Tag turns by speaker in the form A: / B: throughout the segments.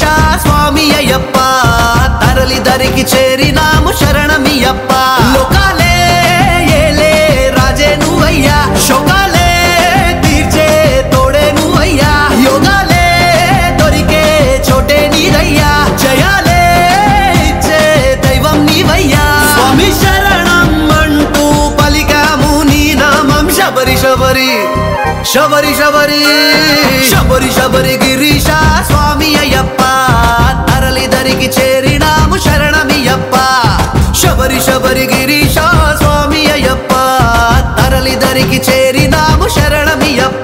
A: స్వామి అయ్యప్ప తరలి దరికి చేరినాము శరణమియప్ప లోకాలే ఏలే రాజే నువ్వయ్యా శోకాలే తీర్చే తోడే నువ్వయ్యా యోగాలే దొరికే చోటే నీదయ్యా జయాలే ఇచ్చే దైవం నీవయ్యా స్వామి శరణం అంటూ పలికాము నీ నామం శబరి శబరి శబరి శబరి శబరి శబరి గిరీశ స్వామి అయ్యప్ప తరలి దరికి చేరినాము శరణమియప్ప శబరి శబరి గిరీశ స్వామి అయ్యప్ప తరలి దరికి చేరినాము శరణమియప్ప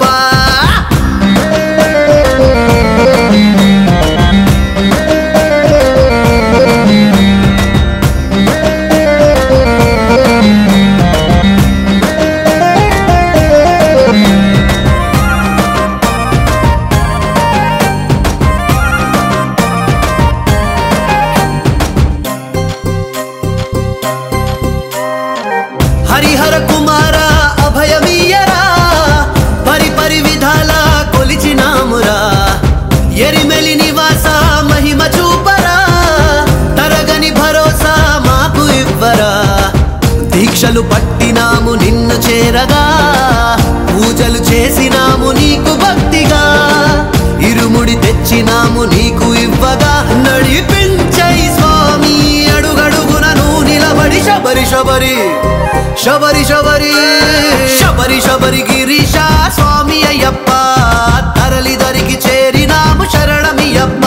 A: హరిహర కుమార అభయమీయరా పరి పరి విధాల కొలిచినామురా ఎరిమెలి నివాస మహిమ చూపరా తరగని భరోసా మాకు ఇవ్వరా దీక్షలు పట్టినాము నిన్ను చేరగా పూజలు చేసినాము నీకు భక్తిగా ఇరుముడి తెచ్చినాము నీకు ఇవ్వగా నడిపించై స్వామి అడుగడుగునను నిలబడి శబరి శబరి శబరి శబరి శబరి శబరి గిరీశ స్వామి అయ్యప్ప తరలి దరికి చేరినాము శరణమియప్ప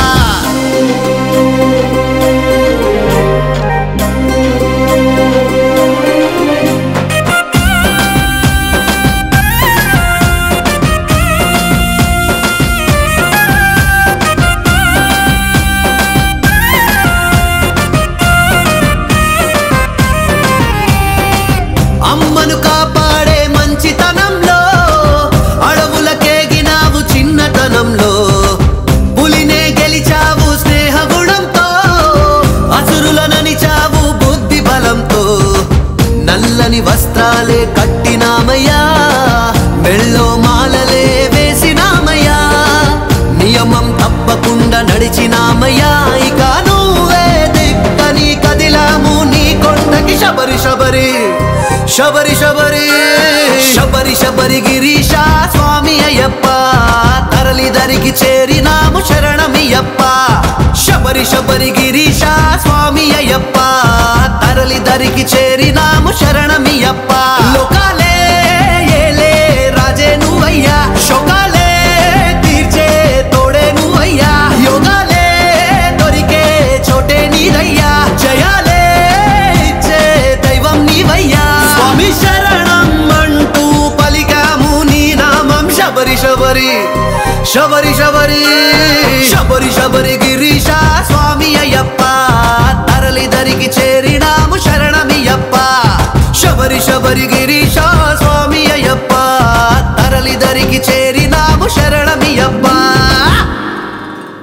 A: అమ్మను కాపాడే మంచితనంలో అడవులకేగినావు చిన్నతనంలో పులినే గెలిచావు స్నేహ గుణంతో అసురులననిచావు బుద్ధి బలంతో నల్లని వస్త్రాలే కట్టినామయ్యా మెళ్ళో మాలలే వేసినామయ్యా నియమం తప్పకుండా నడిచినామయ్యా ఇక నువ్వే దిక్కని కదిలాము నీ కొండకి శబరి శబరి శబరి శబరి శబరి శబరి గిరీశ స్వామి అయ్యప్ప తరలి దరికి చేరినాము శరణమియప్ప శబరి శబరి గిరీశ స్వామి అయ్యప్ప తరలి దరికి చేరినాము శరణమియప్ప లోకాలే ఏలే రాజే నువ్వయ్యా శోకాలే తీర్చే తోడే నువ్వయ్యా యోగాలే దొరికే చోటే నీదయ్యా జయాలే ఇచ్చే దైవం నీవయ్యా స్వామి శరణం అంటూ పలికాము నీ నామం శబరి శబరి శబరి శబరి శబరి శబరి గిరీశ స్వామి అయ్యప్ప తరలి దరికి చేరినాము శరణమియప్ప శబరి శబరి గిరీశ